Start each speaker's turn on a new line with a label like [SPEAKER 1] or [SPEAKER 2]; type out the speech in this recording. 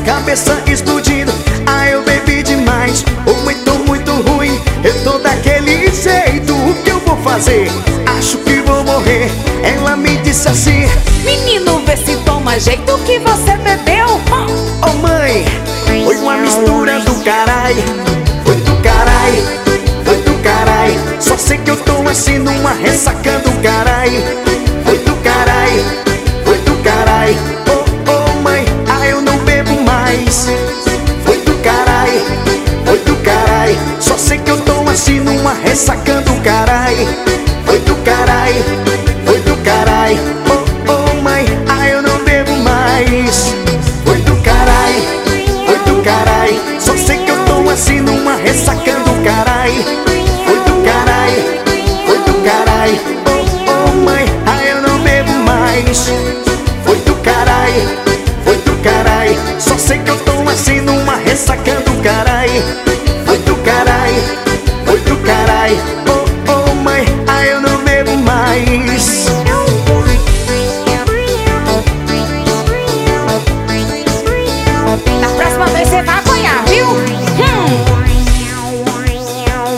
[SPEAKER 1] cabeça explodindo. Ah, eu bebi demais, ou muito, muito ruim. Eu tô daquele jeito, o que eu vou fazer? Acho que vou morrer. Ela me disse assim:
[SPEAKER 2] menino, vê se toma jeito que você bebeu.
[SPEAKER 1] oh mãe, foi uma mistura do carai. Foi do carai, foi do carai. Só sei que eu tô assim numa ressaca do carai. Foi do carai, foi do carai. Oh, oh mãe, ah, eu não bebo mais. Foi do carai, foi do carai. Só sei que eu tô assim numa ressaca do carai. Foi do carai, foi do carai. Oh, oh mãe, ah, eu não bebo mais. Foi do carai, foi do carai. Só sei que eu tô assim numa ressaca do carai. Foi do carai, foi do carai. Oh, oh mãe, ah, eu não bebo mais. Foi do carai, foi do carai. Só sei que eu tô assim numa ressaca do carai.